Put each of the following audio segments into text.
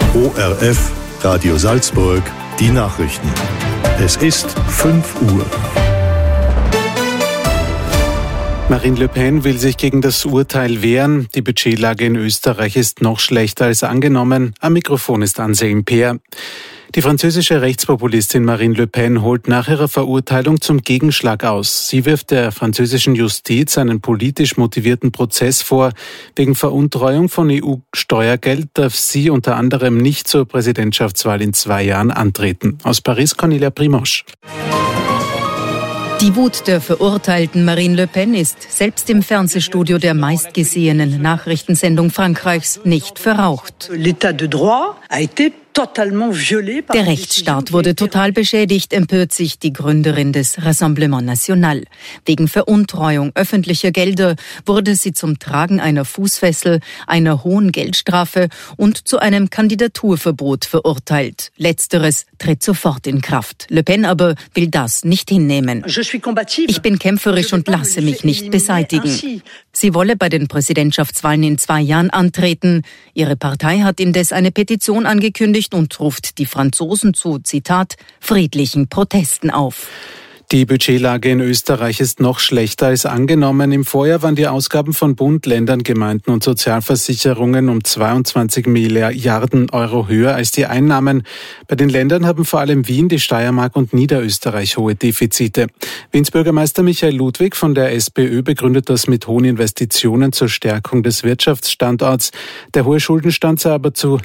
ORF, Radio Salzburg, die Nachrichten. Es ist 5 Uhr. Marine Le Pen will sich gegen das Urteil wehren. Die Budgetlage in Österreich ist noch schlechter als angenommen. Am Mikrofon ist Anselm Peer. Die französische Rechtspopulistin Marine Le Pen holt nach ihrer Verurteilung zum Gegenschlag aus. Sie wirft der französischen Justiz einen politisch motivierten Prozess vor. Wegen Veruntreuung von EU-Steuergeld darf sie unter anderem nicht zur Präsidentschaftswahl in 2 Jahren antreten. Aus Paris, Cornelia Primosch. Die Wut der verurteilten Marine Le Pen ist selbst im Fernsehstudio der meistgesehenen Nachrichtensendung Frankreichs nicht verraucht. Der Rechtsstaat wurde total beschädigt, empört sich die Gründerin des Rassemblement National. Wegen Veruntreuung öffentlicher Gelder wurde sie zum Tragen einer Fußfessel, einer hohen Geldstrafe und zu einem Kandidaturverbot verurteilt. Letzteres tritt sofort in Kraft. Le Pen aber will das nicht hinnehmen. Ich bin kämpferisch und lasse mich nicht beseitigen. Sie wolle bei den Präsidentschaftswahlen in 2 Jahren antreten. Ihre Partei hat indes eine Petition angekündigt und ruft die Franzosen zu, Zitat, friedlichen Protesten auf. Die Budgetlage in Österreich ist noch schlechter als angenommen. Im Vorjahr waren die Ausgaben von Bund, Ländern, Gemeinden und Sozialversicherungen um 22 Milliarden Euro höher als die Einnahmen. Bei den Ländern haben vor allem Wien, die Steiermark und Niederösterreich hohe Defizite. Wiens Bürgermeister Michael Ludwig von der SPÖ begründet das mit hohen Investitionen zur Stärkung des Wirtschaftsstandorts. Der hohe Schuldenstand sei aber zu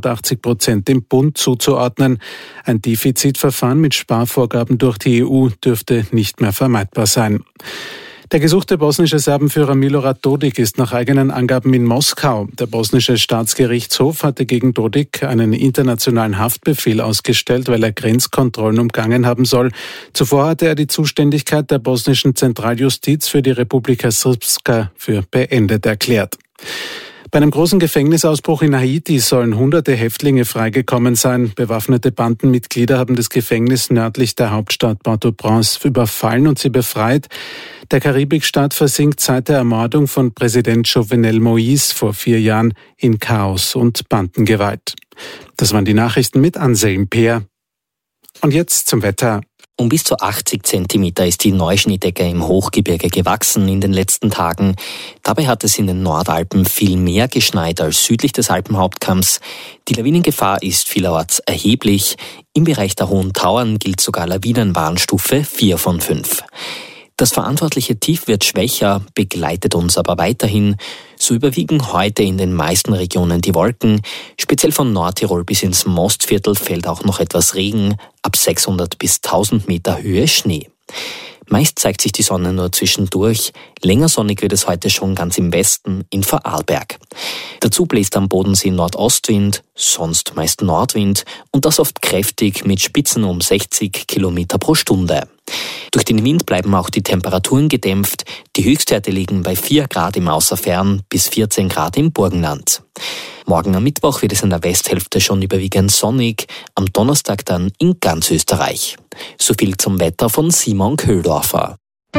87% dem Bund zuzuordnen. Ein Defizitverfahren mit Sparvorgaben durch die EU dürfte nicht mehr vermeidbar sein. Der gesuchte bosnische Serbenführer Milorad Dodik ist nach eigenen Angaben in Moskau. Der bosnische Staatsgerichtshof hatte gegen Dodik einen internationalen Haftbefehl ausgestellt, weil er Grenzkontrollen umgangen haben soll. Zuvor hatte er die Zuständigkeit der bosnischen Zentraljustiz für die Republika Srpska für beendet erklärt. Bei einem großen Gefängnisausbruch in Haiti sollen Hunderte Häftlinge freigekommen sein. Bewaffnete Bandenmitglieder haben das Gefängnis nördlich der Hauptstadt Port-au-Prince überfallen und sie befreit. Der Karibikstaat versinkt seit der Ermordung von Präsident Jovenel Moïse vor 4 Jahren in Chaos und Bandengewalt. Das waren die Nachrichten mit Anselm Peer. Und jetzt zum Wetter. Um bis zu 80 Zentimeter ist die Neuschneedecke im Hochgebirge gewachsen in den letzten Tagen. Dabei hat es in den Nordalpen viel mehr geschneit als südlich des Alpenhauptkamms. Die Lawinengefahr ist vielerorts erheblich. Im Bereich der Hohen Tauern gilt sogar Lawinenwarnstufe 4 von 5. Das verantwortliche Tief wird schwächer, begleitet uns aber weiterhin. So überwiegen heute in den meisten Regionen die Wolken. Speziell von Nordtirol bis ins Mostviertel fällt auch noch etwas Regen. Ab 600 bis 1000 Meter Höhe Schnee. Meist zeigt sich die Sonne nur zwischendurch. Länger sonnig wird es heute schon ganz im Westen, in Vorarlberg. Dazu bläst am Bodensee Nordostwind, sonst meist Nordwind und das oft kräftig mit Spitzen um 60 Kilometer pro Stunde. Durch den Wind bleiben auch die Temperaturen gedämpft. Die Höchstwerte liegen bei 4 Grad im Außerfern bis 14 Grad im Burgenland. Morgen am Mittwoch wird es in der Westhälfte schon überwiegend sonnig, am Donnerstag dann in ganz Österreich. So viel zum Wetter von Simon Köhldorfer.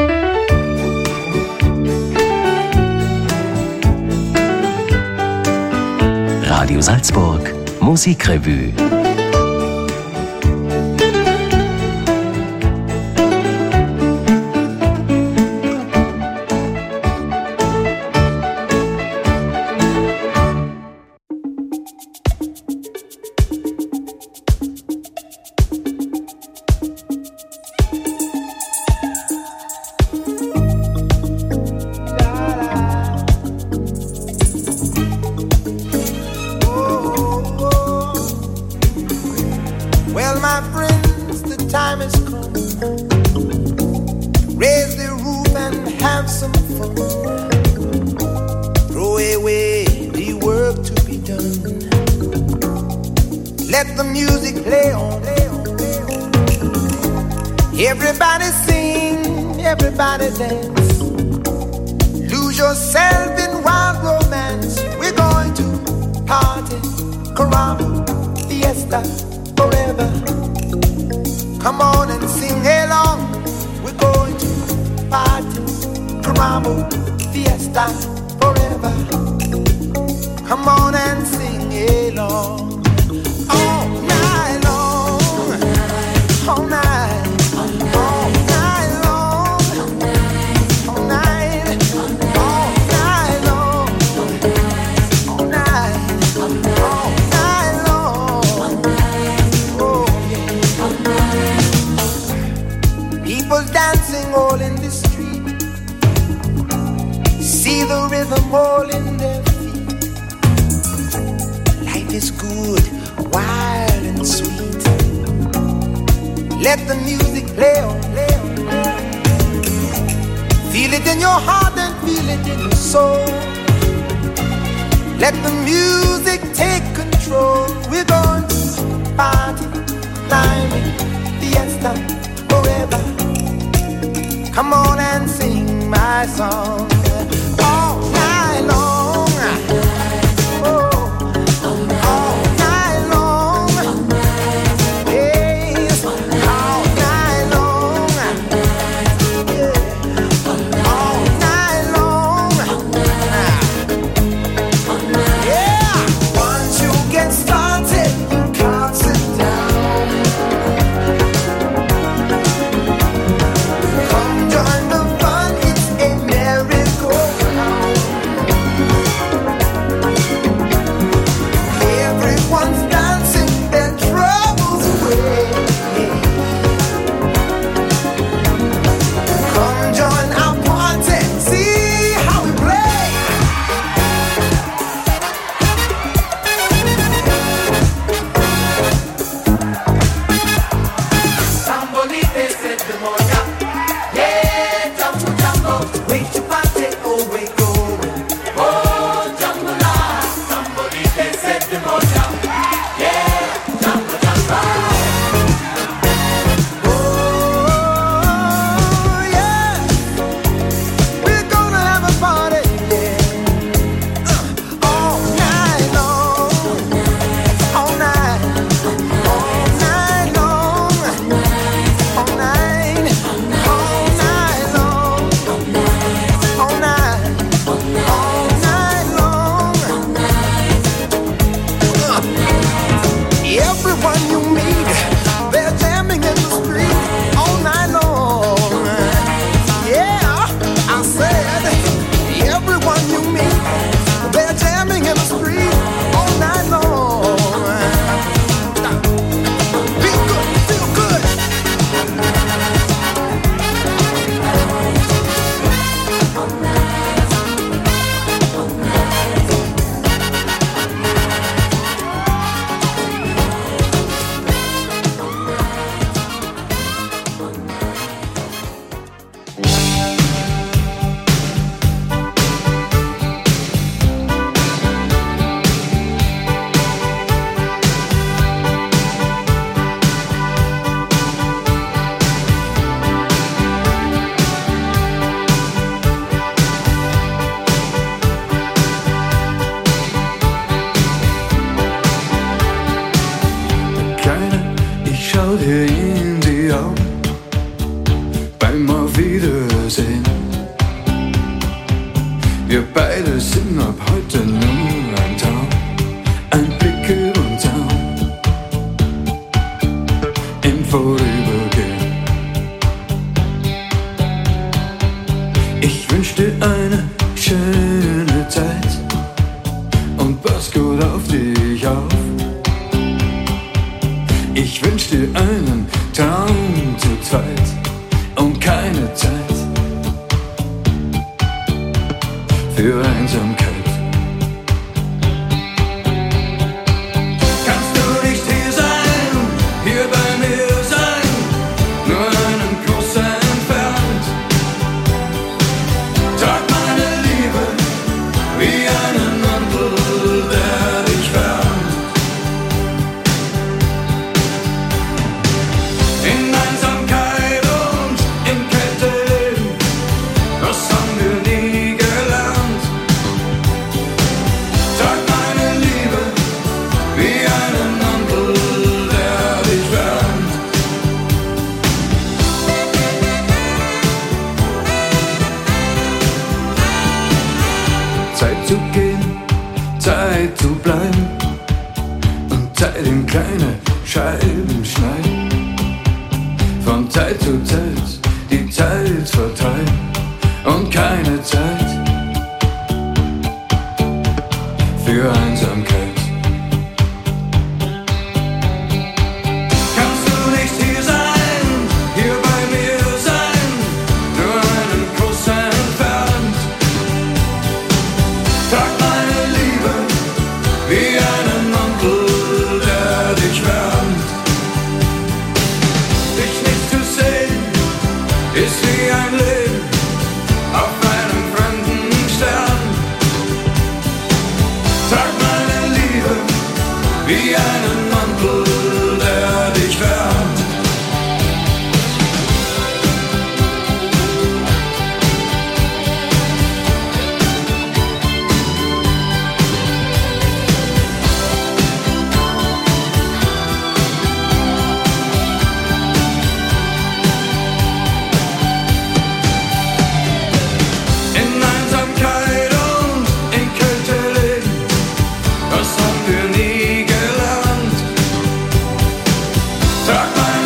Radio Salzburg, Musikrevue. Everybody sing, everybody dance. Lose yourself in wild romance. We're going to party, caramba, fiesta, forever. Come on and sing along. We're going to party, caramba, fiesta, forever. Come on and sing along. is good, wild and sweet. Let the music play on, play on, play on. Feel it in your heart and feel it in your soul. Let the music take control. We're going to party, climbing, fiesta, forever. Come on and sing my song all night long. Wie einen Mantel wie einen Mantel, der dich wärmt. Trag meine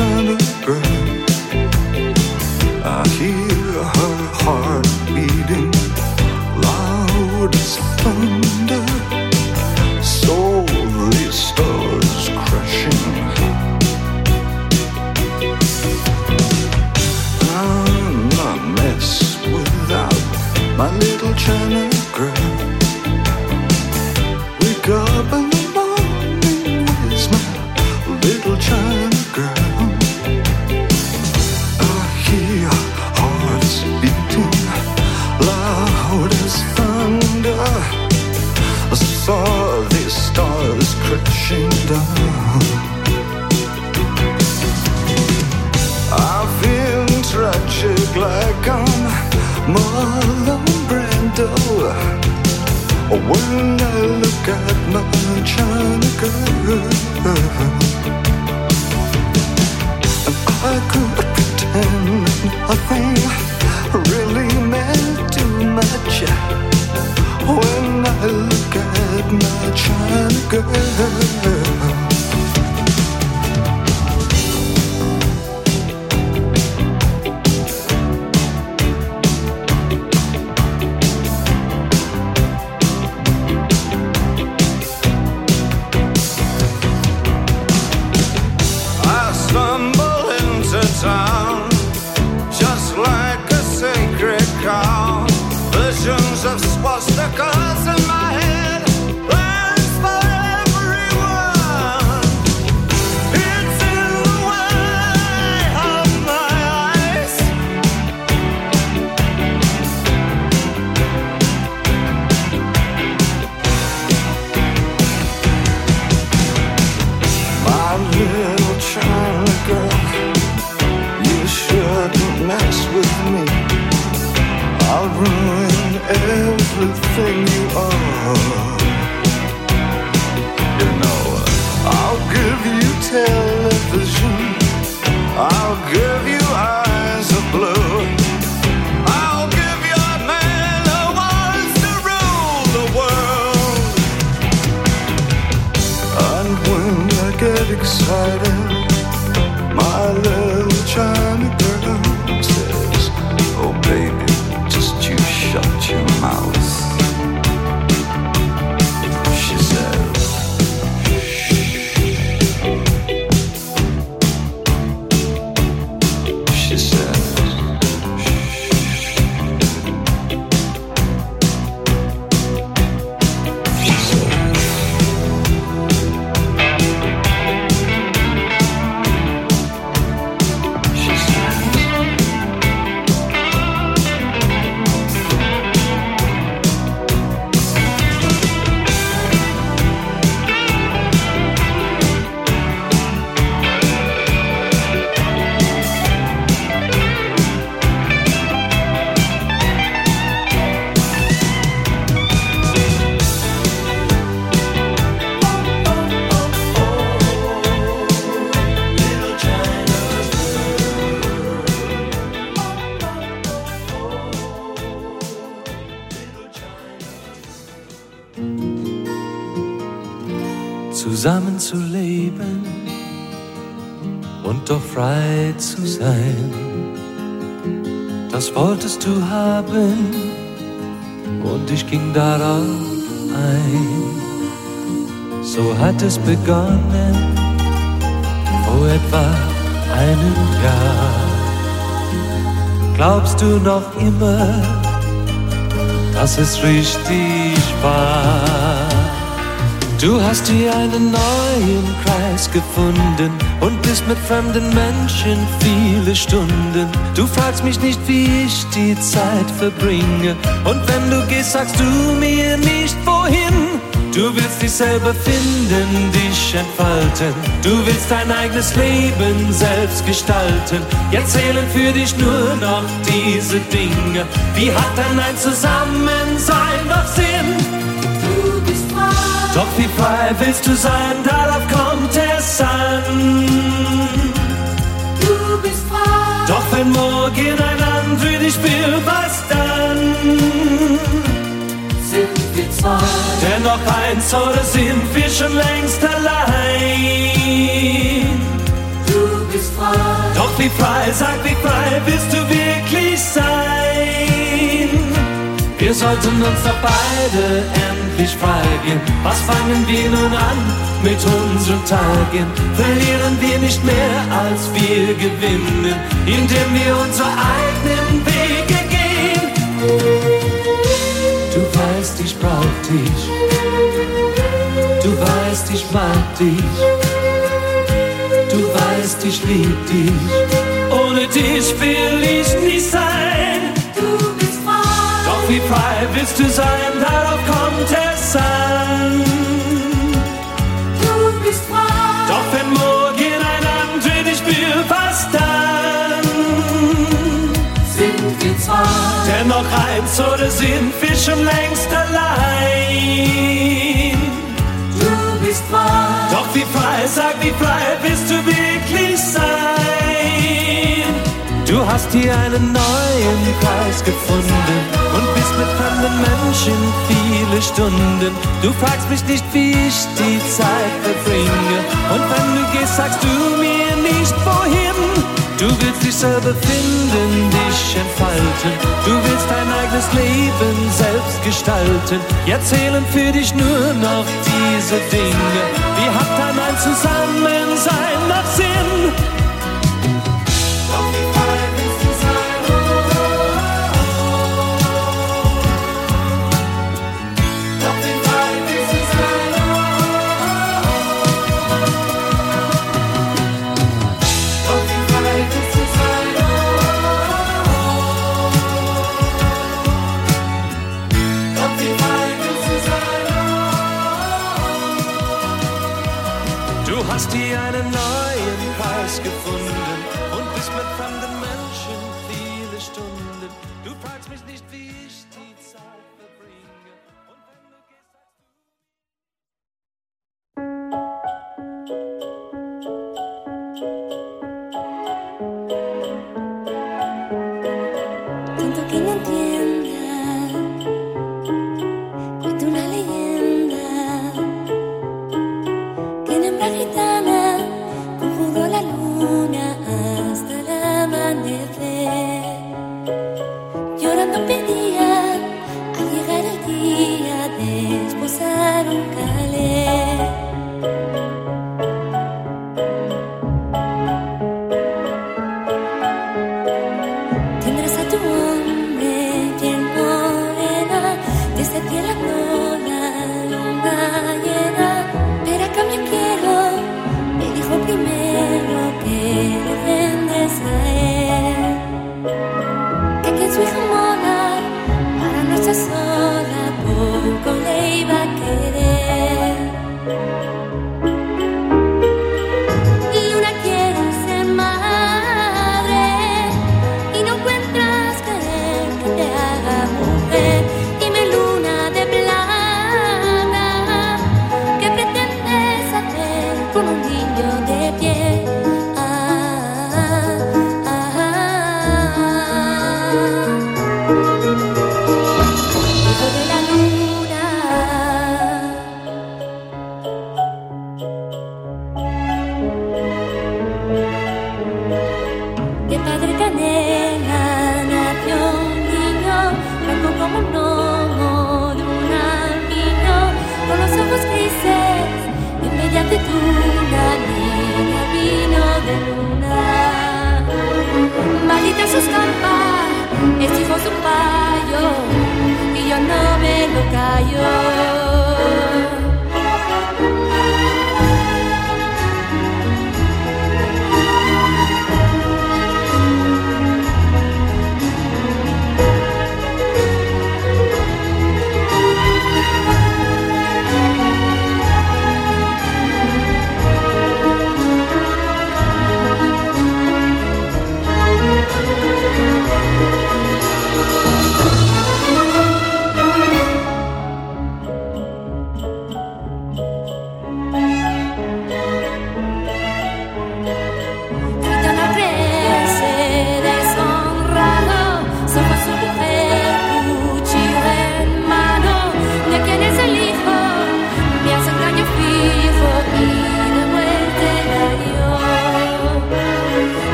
China girl. I hear her heart beating loud as thunder. Slowly stars crashing. I'm a mess without my little China girl. Wake up in the morning, where's my little China girl? I hear hearts beating loud as thunder. I saw these stars crashing down. I feel tragic like I'm Marlon Brando when I look at my China girl. And I could pretend nothing really meant too much when I look at my China girl. Town, just like a sacred cow. Visions of swastikas in my head, plans for everyone. It's in the way of my eyes. My little China girl, shouldn't mess with me. I'll ruin everything you are. You know, I'll give you television, I'll give you eyes of blue, I'll give you a man who wants to rule the world. And when I get excited, my little China girl says, oh baby, just you shut your mouth. She says, she says, zusammen zu leben und doch frei zu sein. Das wolltest du haben und ich ging darauf ein. So hat es begonnen vor etwa einem Jahr. Glaubst du noch immer, dass es richtig war? Du hast dir einen neuen Kreis gefunden und bist mit fremden Menschen viele Stunden. Du fragst mich nicht, wie ich die Zeit verbringe. Und wenn du gehst, sagst du mir nicht, wohin. Du willst dich selber finden, dich entfalten. Du willst dein eigenes Leben selbst gestalten. Jetzt zählen für dich nur noch diese Dinge. Wie hat denn ein Zusammensein noch Sinn? Doch wie frei willst du sein, darauf kommt es an. Du bist frei. Doch wenn morgen ein Land für dich will, was dann? Sind wir zwei. Dennoch eins, oder sind wir schon längst allein? Du bist frei. Doch wie frei, sag wie frei willst du wirklich sein? Wir sollten uns doch beide endlich freigehen. Was fangen wir nun an mit unseren Tagen? Verlieren wir nicht mehr, als wir gewinnen, indem wir unsere eigenen Wege gehen. Du weißt, ich brauch dich. Du weißt, ich mag dich. Du weißt, ich lieb dich. Ohne dich will ich nicht sein. Du bist frei. Doch wie frei willst du sein? Darauf kommt es an. Du bist frei. Doch wenn morgen ein anderer dich will, was dann? Sind wir zwei. Dennoch eins oder sind wir schon längst allein? Du bist frei. Doch wie frei, sag wie frei willst du wirklich sein? Du hast hier einen neuen Kreis gefunden und bist mit fremden Menschen viele Stunden. Du fragst mich nicht, wie ich die Zeit verbringe, und wenn du gehst, sagst du mir nicht wohin. Du willst dich selber finden, dich entfalten. Du willst dein eigenes Leben selbst gestalten. Jetzt zählen für dich nur noch diese Dinge. Wie hat dann ein Zusammensein noch Sinn? Doch wie frei willst du sein? Doch wie frei willst du sein? Doch wie frei willst du sein? Doch wie frei willst du sein? Du hast hier einen neuen Preis gefunden und bist mit fremden Menschen viele Stunden. Du fragst mich nicht, wie ich die Zeit verbringe. Und wenn du gehst, sagst Tanto que no entienda, cuento una leyenda, que en hembra gitana conjuró la luna hasta el amanecer. Llorando pedía al llegar el día de esposar un calé. Tendrás a tu hombre bien morena, desde piel a la luna llena. Pero a cambio quiero, me dijo primero que le vendes a él. Que en su hija mona, para no estar sola, poco le iba a querer. Luna quiere ser madre y no encuentras querer que te haga mujer. Dime, luna de plata, ¿qué pretendes hacer con un niño de piel? Hijo de la luna, de padre canela nació un niño, blanco como un gnomo de un albino, con los ojos grises y mediante una niña vino de luna. Maldita sus campas, es hijo de un payo, y yo no me lo callo.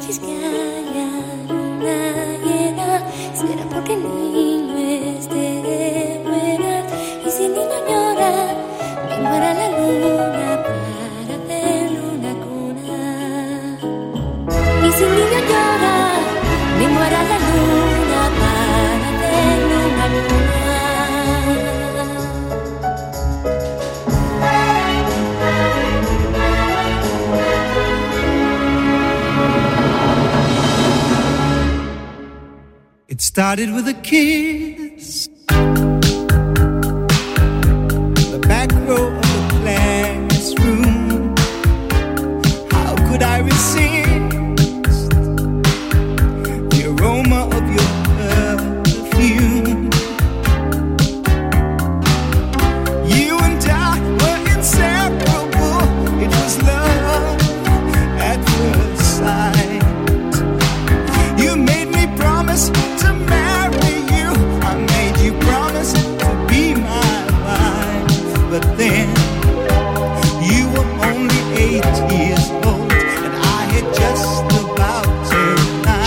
chisquealla luna llena, será porque el niño esté de buenas. Y si el niño llora, vengo a la luna para hacerle una cuna. Y si el niño llora, vengo a la luna para hacerle una cuna. It started with a kiss, the back row of the classroom. How could I resist the aroma of your perfume? You and I were inseparable. It was love at first sight. You made me promise to marry you. I made you promise to be my wife. But then you were only 8 years old, and I had just about turned 9.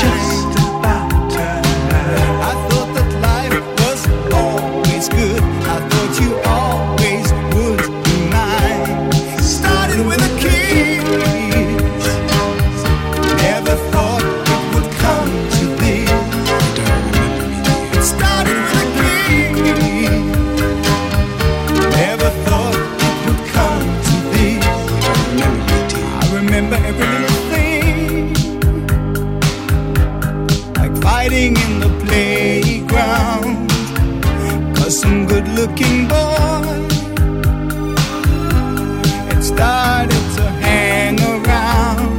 I thought that life was always good. I thought you always would be mine. Started with a kiss, never thought it would come to this. It started with a kiss, never thought it would come to this. I remember every little thing, like fighting in the playground, 'cause some good-looking boy had started to hang around.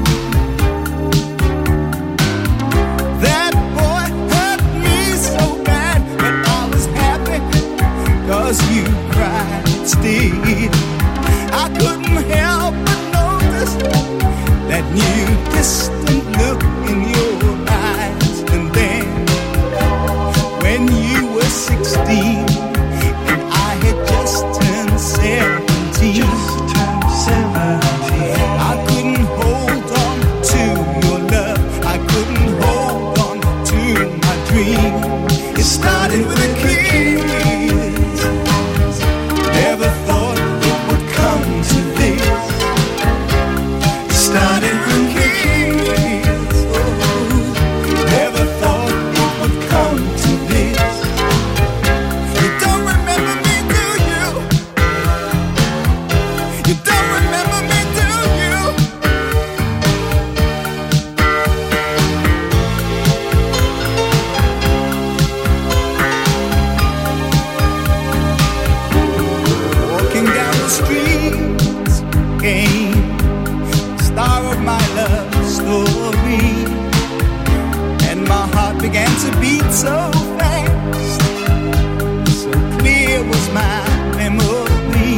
That boy hurt me so bad, but I was happy 'cause you cried still. I couldn't help but notice that new distant look in your eyes. And then when you were 16 and I had just turned 17, I couldn't hold on to your love. I couldn't hold on to my dream. It started with a kiss, never thought it would come to this. It started with a kiss, oh, never thought it would come to this. You don't remember me, do you? You don't remember me, do you? Walking down the streets came the star of my love story, and my heart began to beat so fast, so clear was my memory.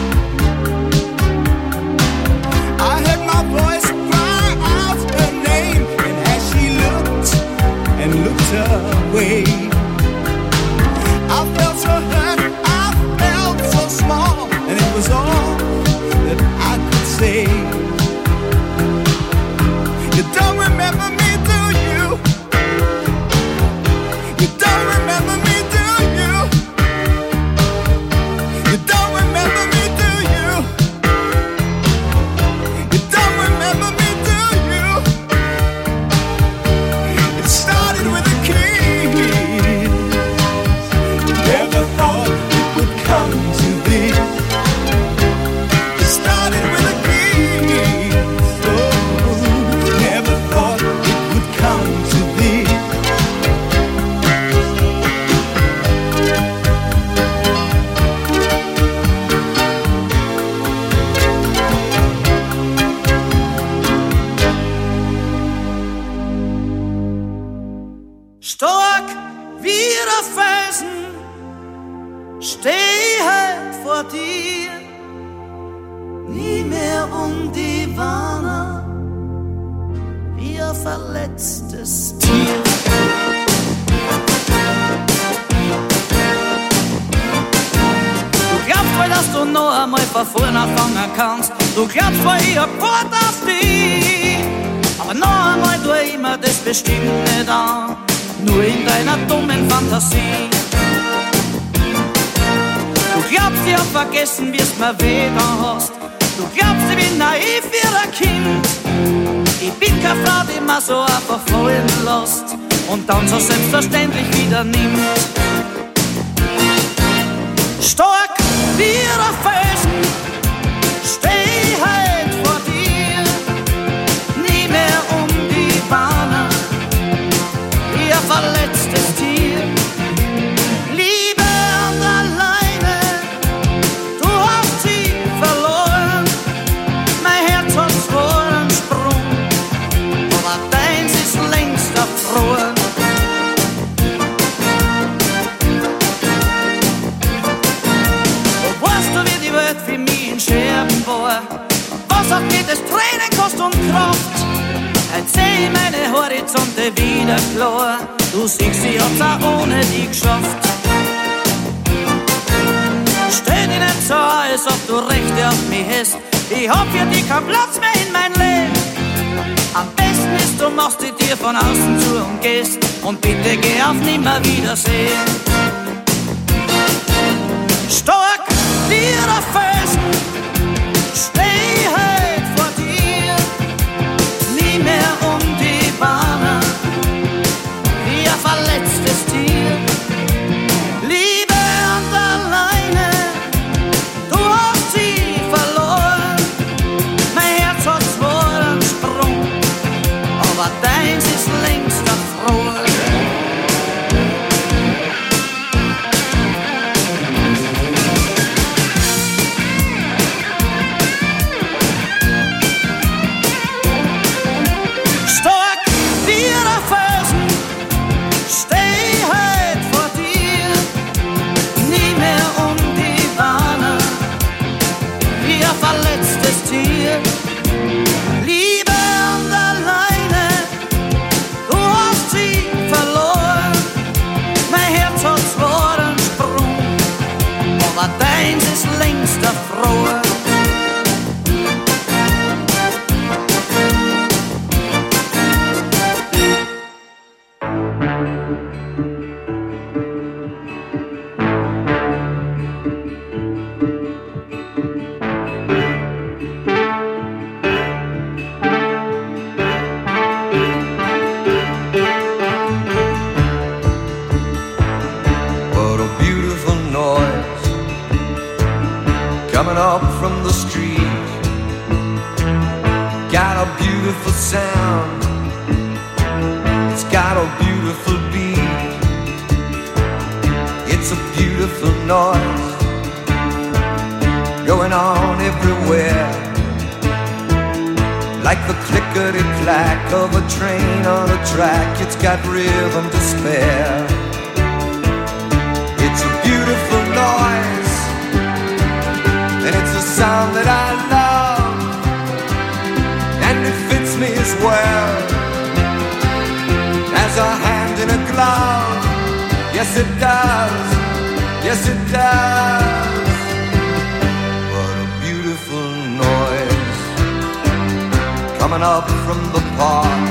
I heard my voice cry out her name, and as she looked and looked away, I felt so hurt, I felt so small, and it was all that I could say. You don't remember me, do you? You don't remember me, do you? You don't remember me, do you? You don't remember me, do you? It started with a kiss, never thought it would come to this. It started with a kiss, oh, never thought it would come to this. Stark wie der Felsen stehe vor dir, nie mehr die Warner wie ein verletztes Tier. Du glaubst wohl, dass du noch einmal von vorne anfangen kannst. Du glaubst wohl, ich hab Wort auf dich, aber noch einmal durch mir das bestimmt nicht an, nur in deiner dummen Fantasie. Du glaubst, ich hab vergessen, wie's mir weh da hast. Du glaubst, ich bin naiv wie ein Kind. Ich bin keine Frau, die mir so einfach fallen lässt und dann so selbstverständlich wieder nimmt. Stark wie ein Felsen steh ich heut vor dir, nie mehr um die Bahn, wie ein verletztes Tier. Liebe und alleine, du hast sie verloren, mein Herz hat zwar einen Sprung, aber deins ist längst erfroren. Für mich in Scherben war, was auch mir das Tränen kostet und Kraft. Jetzt seh ich meine Horizonte wieder klar, du siehst, ich hab's auch ohne dich geschafft. Stell dich nicht so an, als ob du Rechte auf mich hast, ich hab für dich keinen Platz mehr in mein Leben. Am besten ist, du machst die Tür von außen zu und gehst, und bitte geh auf Nimmerwiedersehen. Stark wie ein Felsen steh ich heut vor dir, nie mehr um die Bahn, wie ein verletztes Tier. Liebe und alleine, du hast sie verloren, mein Herz hat zwar einen Sprung, aber deins ist längst erfroren. Verletztes Tier, Liebe und alleine, du hast sie verloren, mein Herz hat zwar einen Sprung, aber deins ist längst erfroren. Coming up from the street, got a beautiful sound, it's got a beautiful beat, it's a beautiful noise going on everywhere, like the clickety-clack of a train on a track. It's got rhythm to spare, it's a beautiful noise, and it's a sound that I love, and it fits me as well as a hand in a glove. Yes it does, yes it does. What a beautiful noise coming up from the park.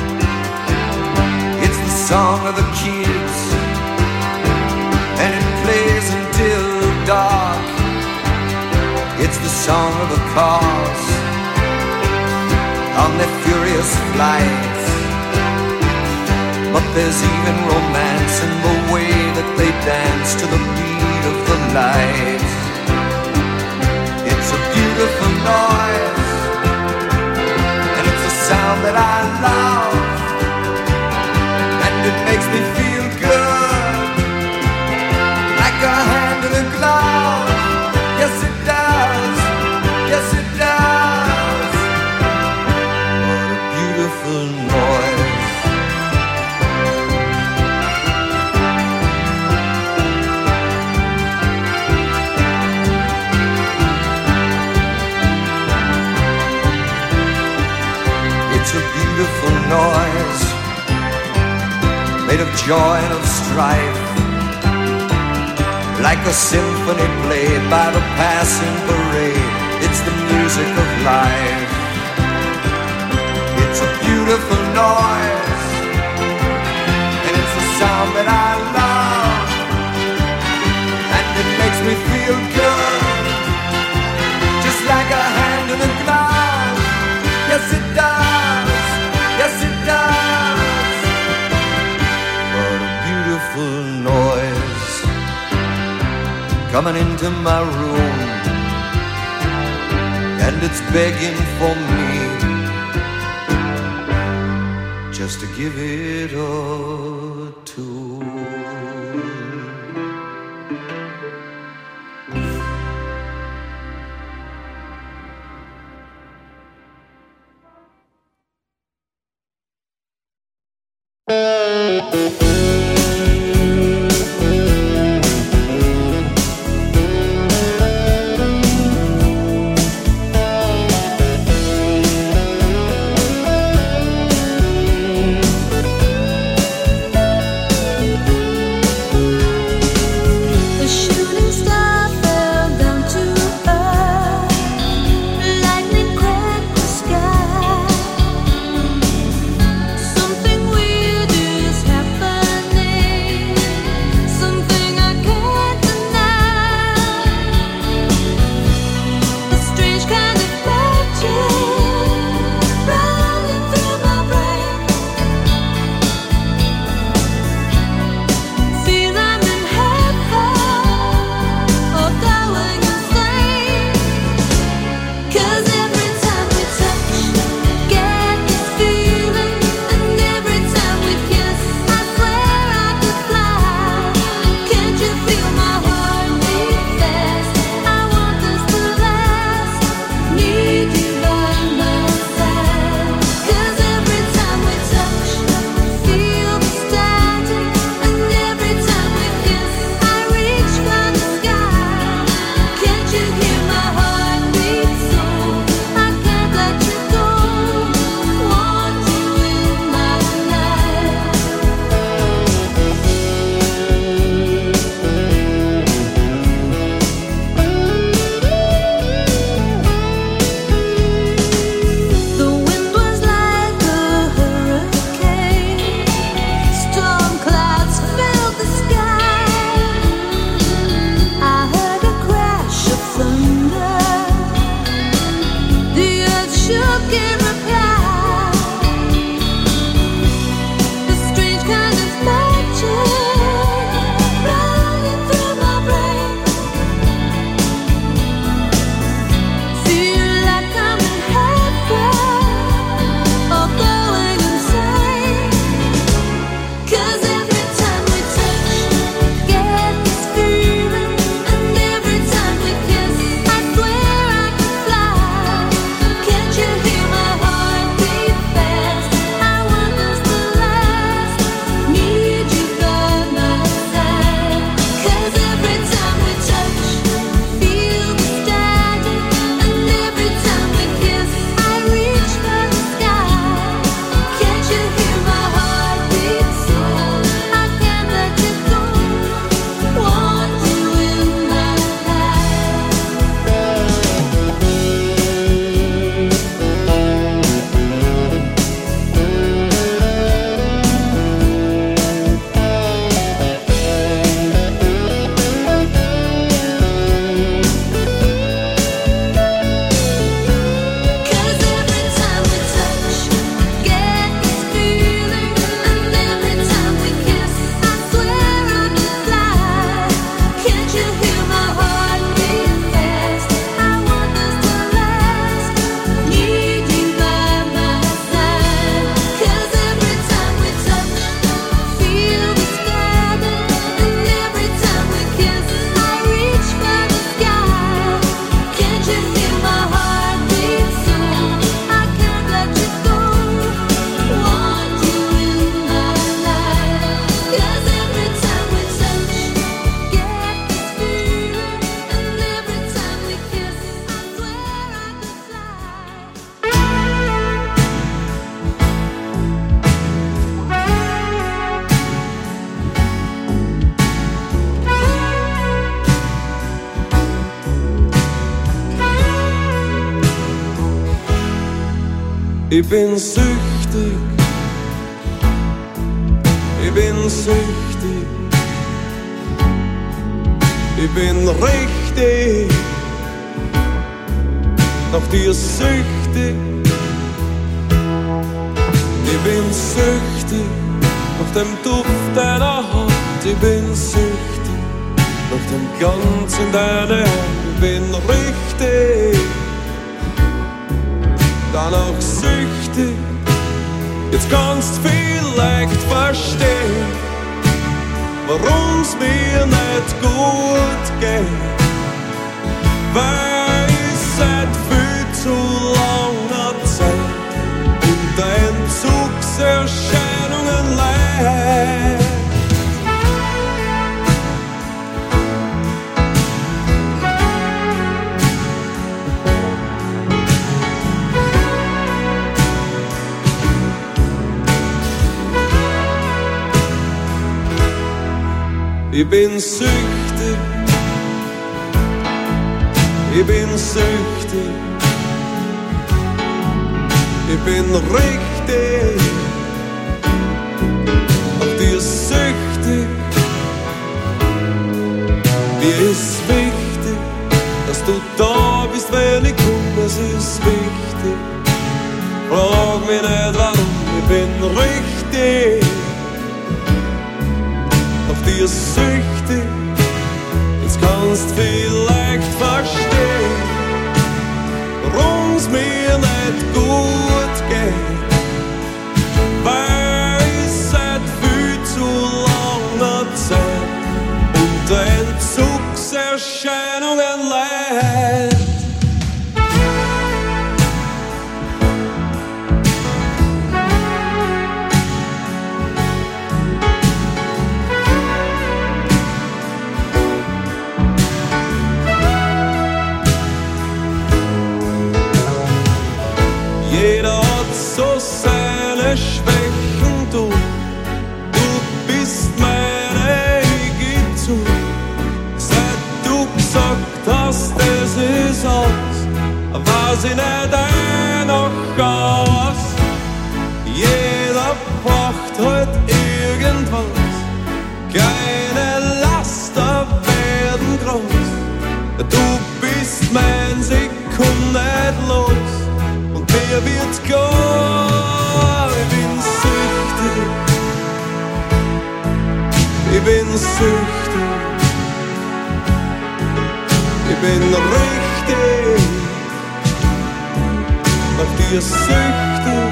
It's the song of the kids, and it plays until dark. It's the song of the cars on their furious flights, but there's even romance in the way that they dance to the beat of the lights. It's a beautiful noise, and it's a sound that I love, and it makes me feel good, like a hand in a glove. Yes it does, yes it does. What a beautiful noise. It's a beautiful noise, made of joy and of strife, like a symphony played by the passing parade. It's the music of life. It's a beautiful noise, coming into my room, and it's begging for me just to give it a tune. Ich bin süchtig, ich bin süchtig, ich bin richtig nach dir süchtig. Ich bin süchtig nach dem Duft deiner Haut, ich bin süchtig möchte ganz in deine Hände, bin richtig, danach süchtig. Jetzt kannst du vielleicht verstehen, warum's mir nicht gut geht, weil ich seit viel zu langer Zeit unter Entzugserscheinungen leid. Ich bin süchtig, ich bin süchtig, ich bin richtig auf dir süchtig. Mir ist wichtig, dass du da bist, wenn ich komme, es ist wichtig. Frag mich nicht warum, ich bin richtig auf dir süchtig. Jetzt kannst vielleicht verstehen, warum's mir nicht gut geht, weil ich seit viel zu langer Zeit unter Entzugserscheinungen leid. Jeder hat so seine Schwächen, du bist meine Igizu. Seit du gesagt hast, es ist aus, weiß ich nicht noch aus. Jeder braucht halt irgendwas, keine Laster werden groß. Du bist mein Sekund nicht los. Mir wird klar, ich bin süchtig, ich bin süchtig, ich bin richtig, nach dir süchtig.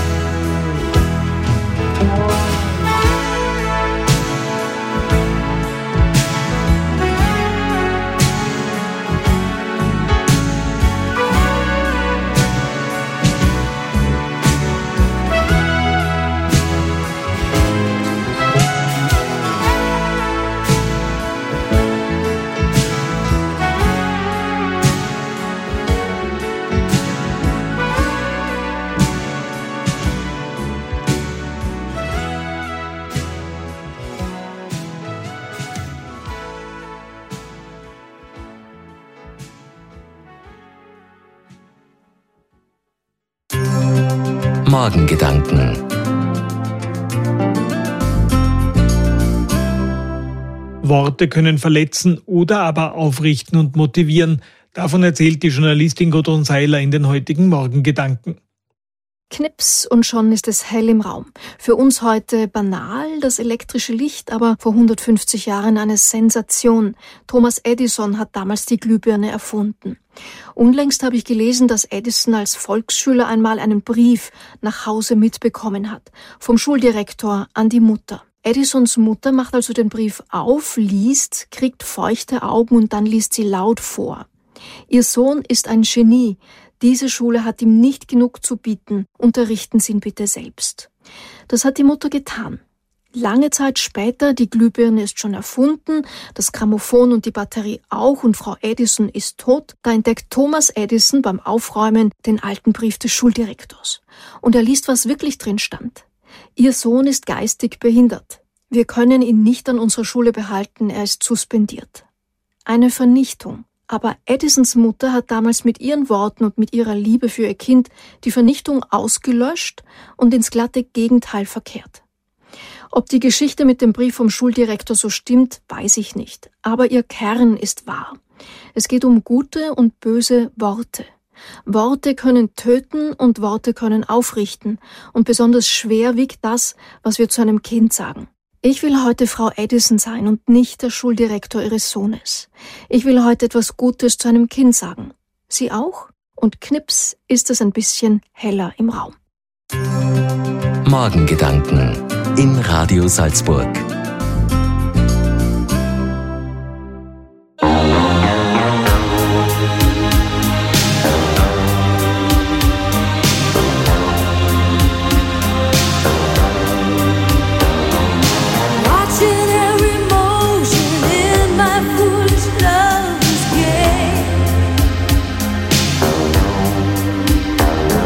Morgengedanken. Worte können verletzen oder aber aufrichten und motivieren. Davon erzählt die Journalistin Gudrun Seiler in den heutigen Morgengedanken. Knips und schon ist es hell im Raum. Für uns heute banal, das elektrische Licht, aber vor 150 Jahren eine Sensation. Thomas Edison hat damals die Glühbirne erfunden. Unlängst habe ich gelesen, dass Edison als Volksschüler einmal einen Brief nach Hause mitbekommen hat, vom Schuldirektor an die Mutter. Edisons Mutter macht also den Brief auf, liest, kriegt feuchte Augen und dann liest sie laut vor. Ihr Sohn ist ein Genie. Diese Schule hat ihm nicht genug zu bieten. Unterrichten Sie ihn bitte selbst. Das hat die Mutter getan. Lange Zeit später, die Glühbirne ist schon erfunden, das Grammophon und die Batterie auch und Frau Edison ist tot. Da entdeckt Thomas Edison beim Aufräumen den alten Brief des Schuldirektors. Und er liest, was wirklich drin stand. Ihr Sohn ist geistig behindert. Wir können ihn nicht an unserer Schule behalten, er ist suspendiert. Eine Vernichtung. Aber Edisons Mutter hat damals mit ihren Worten und mit ihrer Liebe für ihr Kind die Vernichtung ausgelöscht und ins glatte Gegenteil verkehrt. Ob die Geschichte mit dem Brief vom Schuldirektor so stimmt, weiß ich nicht. Aber ihr Kern ist wahr. Es geht um gute und böse Worte. Worte können töten und Worte können aufrichten. Und besonders schwer wiegt das, was wir zu einem Kind sagen. Ich will heute Frau Edison sein und nicht der Schuldirektor Ihres Sohnes. Ich will heute etwas Gutes zu einem Kind sagen. Sie auch? Und knips ist es ein bisschen heller im Raum. Morgengedanken in Radio Salzburg.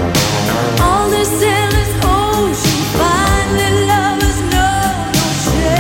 All this endless ocean, finally lovers know no shame.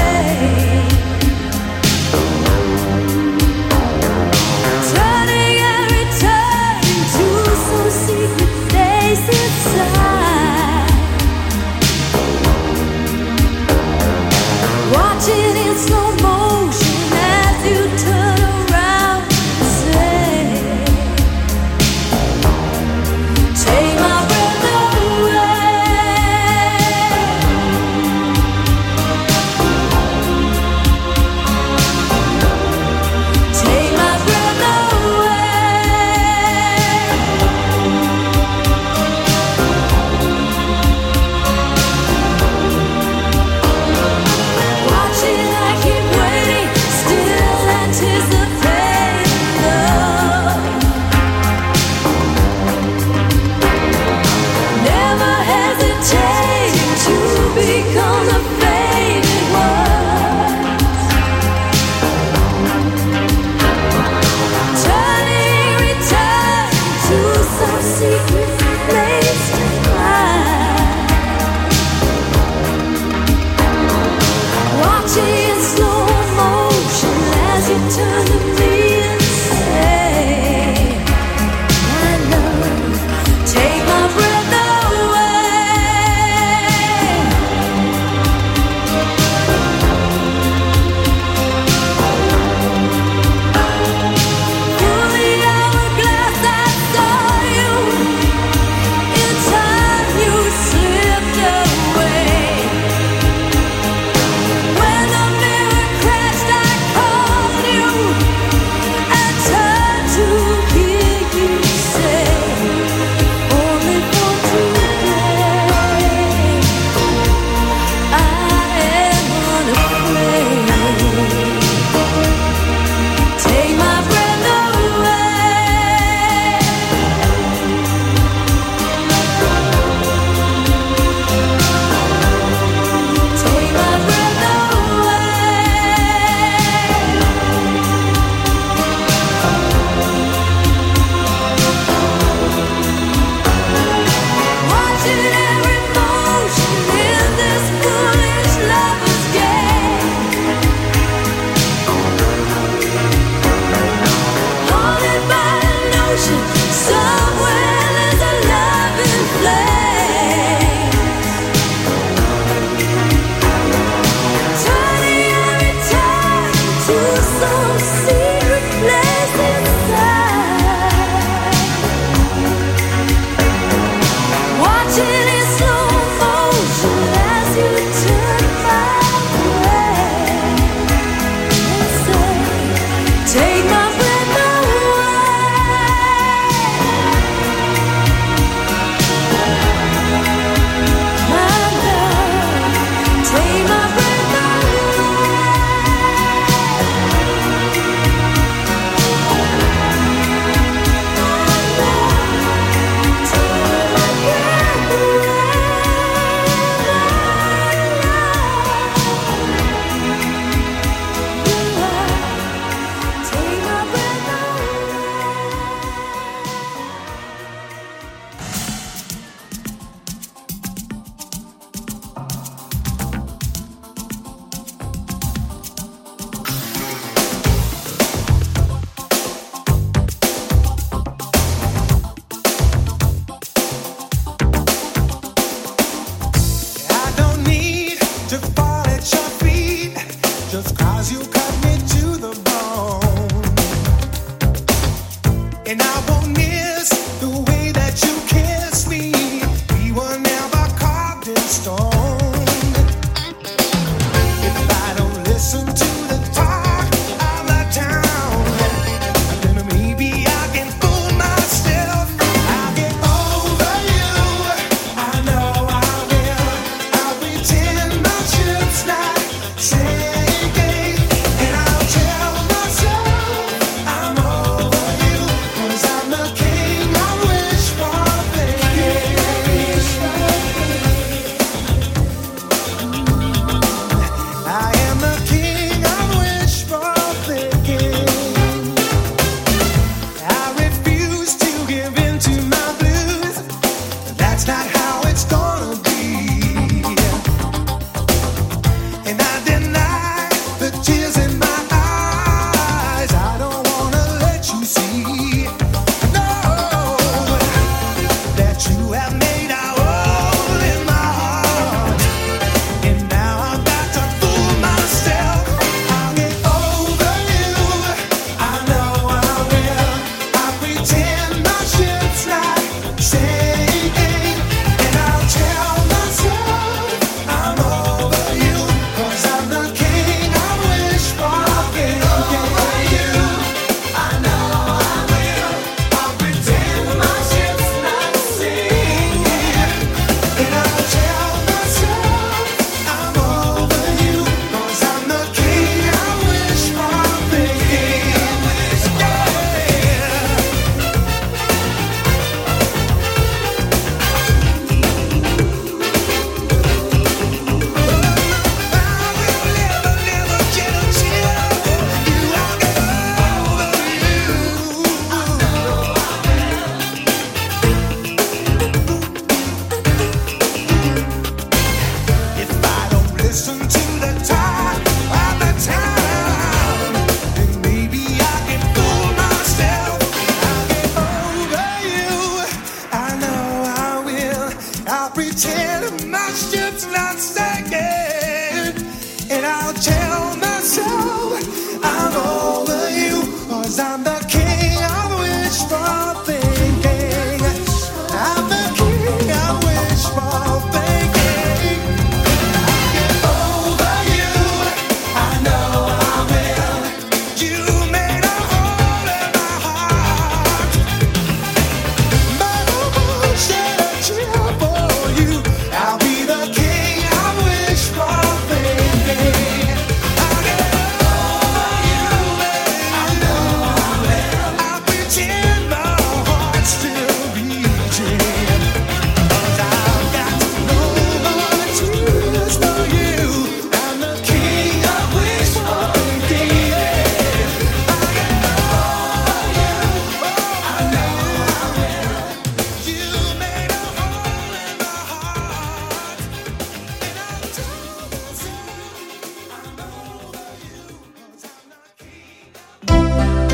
listen to the talk of the town, and maybe I can fool myself. I'll get over you, I know I will. I'll pretend my ship's not sinking, and I'll tell myself I'm over you, 'cause I'm the king of wishful thinking. I'm the king of wishful thinking. I'll get over you, I know I will. You made a hole in my heart, but I won't shed a tear for you. I'll be the king of wishful thinking. I'll get over you, I know I will. I'll pretend my heart's still beating, 'cause I've got no more tears for you. I'm the king of wishful thinking. I'll get over you, I know I will. You made a hole in my heart, and I'll tell myself I'm over you, 'cause I'm the king of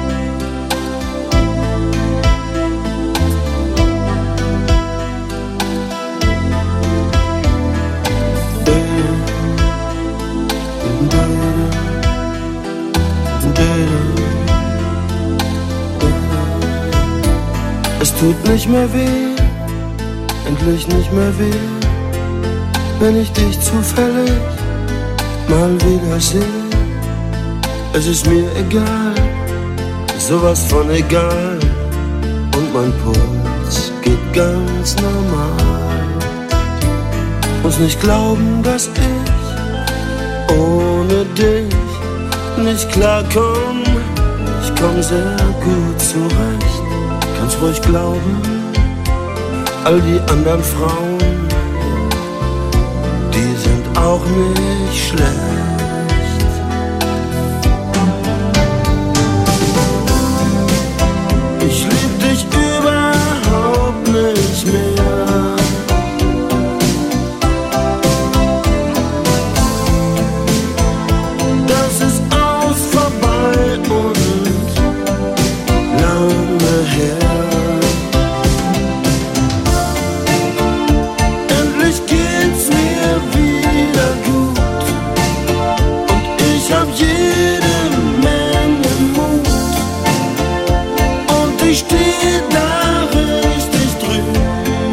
Es tut nicht mehr weh, endlich nicht mehr weh, wenn ich dich zufällig mal wieder sehe. Es ist mir egal, sowas von egal, und mein Puls geht ganz normal. Muss nicht glauben, dass ich ohne dich nicht klarkomm. Ich komm sehr gut zurecht, kannst ruhig glauben. All die anderen Frauen, die sind auch nicht schlecht. Ich lieb dich überhaupt nicht mehr. Das ist aus, vorbei und lange her. Endlich geht's mir wieder gut und ich hab jede Menge Mut und ich steh da richtig drüber.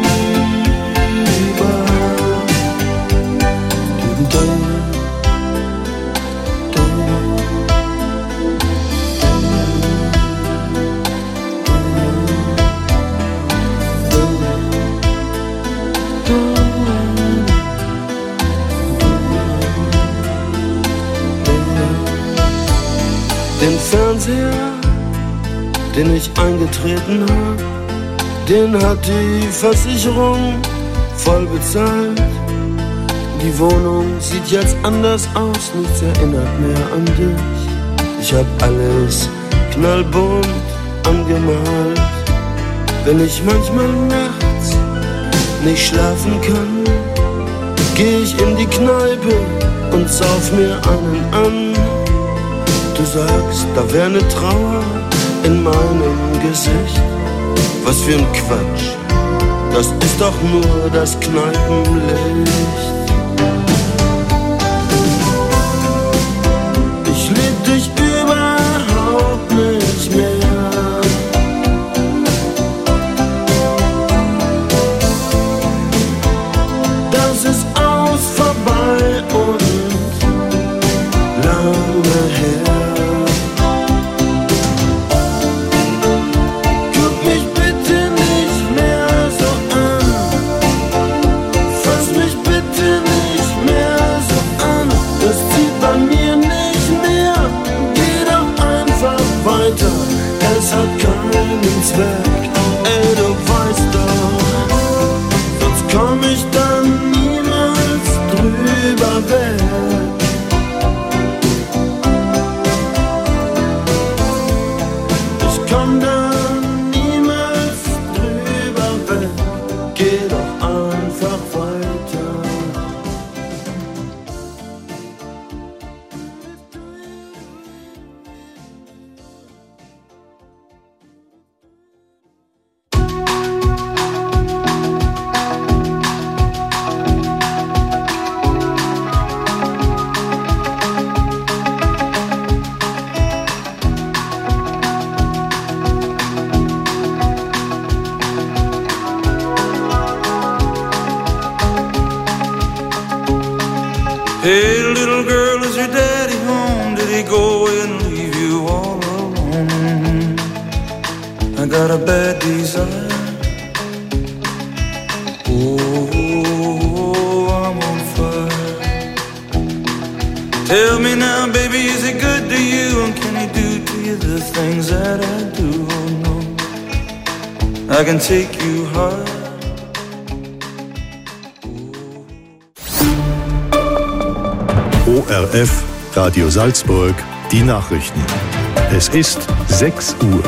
Den Fernseher, den ich eingetreten hab, den hat die Versicherung voll bezahlt. Die Wohnung sieht jetzt anders aus, nichts erinnert mehr an dich. Ich hab alles knallbunt angemalt. Wenn ich manchmal nachts nicht schlafen kann, geh ich in die Kneipe und sauf mir einen an. Du sagst, da wär ne Trauer in meinem Gesicht. Was für ein Quatsch, das ist doch nur das Kneipenlicht. Ich lieb dich überhaupt nicht mehr. Das ist aus, vorbei und lange her. Es hat keinen Zweck, ey, du weißt doch, sonst komm ich dann niemals drüber weg. Ich komm dann niemals drüber weg, geh doch einfach weiter. Hey, little girl, is your daddy home? Did he go away and leave you all alone? I got a bad desire. Oh, I'm on fire. Tell me now, baby, is he good to you? And can he do to you the things that I do? Oh, no, I can take you high. ORF, Radio Salzburg, die Nachrichten. Es ist 6 Uhr.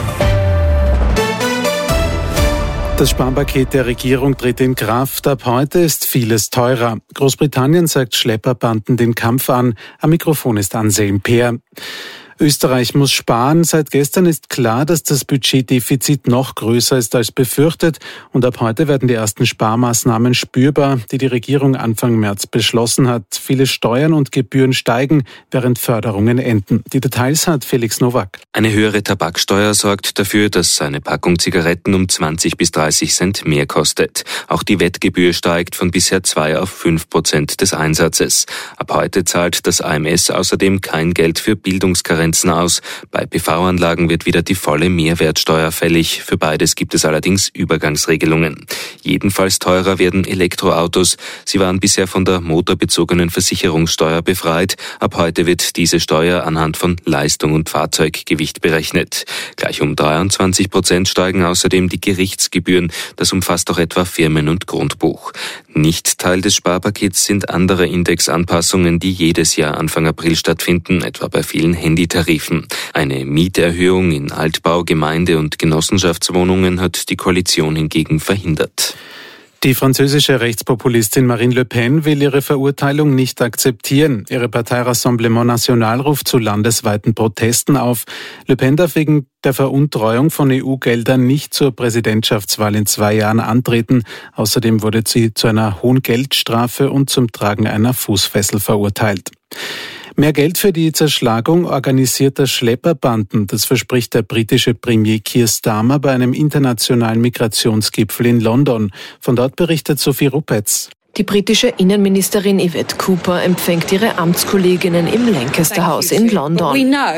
Das Sparpaket der Regierung tritt in Kraft. Ab heute ist vieles teurer. Großbritannien sagt Schlepperbanden den Kampf an. Am Mikrofon ist Anselm Peer. Österreich muss sparen. Seit gestern ist klar, dass das Budgetdefizit noch größer ist als befürchtet. Und ab heute werden die ersten Sparmaßnahmen spürbar, die die Regierung Anfang März beschlossen hat. Viele Steuern und Gebühren steigen, während Förderungen enden. Die Details hat Felix Nowak. Eine höhere Tabaksteuer sorgt dafür, dass eine Packung Zigaretten um 20 bis 30 Cent mehr kostet. Auch die Wettgebühr steigt von bisher 2 auf 5% des Einsatzes. Ab heute zahlt das AMS außerdem kein Geld für Bildungskarenzien aus. Bei PV-Anlagen wird wieder die volle Mehrwertsteuer fällig. Für beides gibt es allerdings Übergangsregelungen. Jedenfalls teurer werden Elektroautos. Sie waren bisher von der motorbezogenen Versicherungssteuer befreit. Ab heute wird diese Steuer anhand von Leistung und Fahrzeuggewicht berechnet. Gleich um 23% steigen außerdem die Gerichtsgebühren. Das umfasst auch etwa Firmen- und Grundbuch. Nicht Teil des Sparpakets sind andere Indexanpassungen, die jedes Jahr Anfang April stattfinden, etwa bei vielen Handytarifen. Eine Mieterhöhung in Altbau-, Gemeinde- und Genossenschaftswohnungen hat die Koalition hingegen verhindert. Die französische Rechtspopulistin Marine Le Pen will ihre Verurteilung nicht akzeptieren. Ihre Partei Rassemblement National ruft zu landesweiten Protesten auf. Le Pen darf wegen der Veruntreuung von EU-Geldern nicht zur Präsidentschaftswahl in 2 Jahren antreten. Außerdem wurde sie zu einer hohen Geldstrafe und zum Tragen einer Fußfessel verurteilt. Mehr Geld für die Zerschlagung organisierter Schlepperbanden, das verspricht der britische Premier Keir Starmer bei einem internationalen Migrationsgipfel in London. Von dort berichtet Sophie Rupetz. Die britische Innenministerin Yvette Cooper empfängt ihre Amtskolleginnen im Lancaster House in London.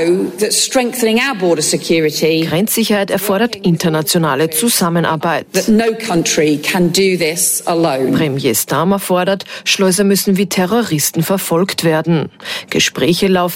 Grenzsicherheit erfordert internationale Zusammenarbeit. Premier Starmer fordert, Schleuser müssen wie Terroristen verfolgt werden. Gespräche laufen